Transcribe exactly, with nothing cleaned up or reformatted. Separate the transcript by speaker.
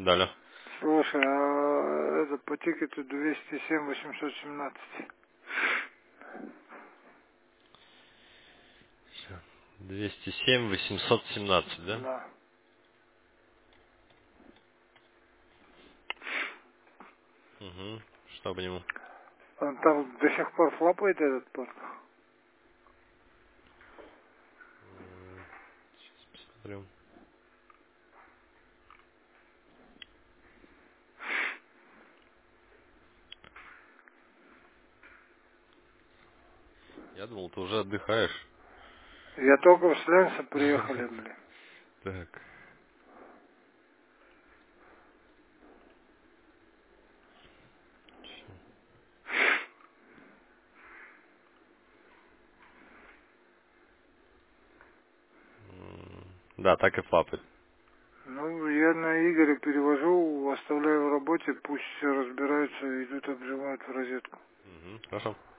Speaker 1: Далее.
Speaker 2: Слушай, а это по тикету двести семь восемьсот семнадцать.
Speaker 1: двести семь восемьсот семнадцать, да?
Speaker 2: Да.
Speaker 1: Угу. Что по нему?
Speaker 2: Он там до сих пор флопает этот порт.
Speaker 1: Сейчас посмотрю. Я думал, ты уже отдыхаешь.
Speaker 2: Я только в Сленса приехали, блин.
Speaker 1: Так. М, Да, так и флапает.
Speaker 2: Ну, я на Игоря перевожу, оставляю в работе, пусть все разбираются, идут, обжимают в розетку.
Speaker 1: Угу. Хорошо.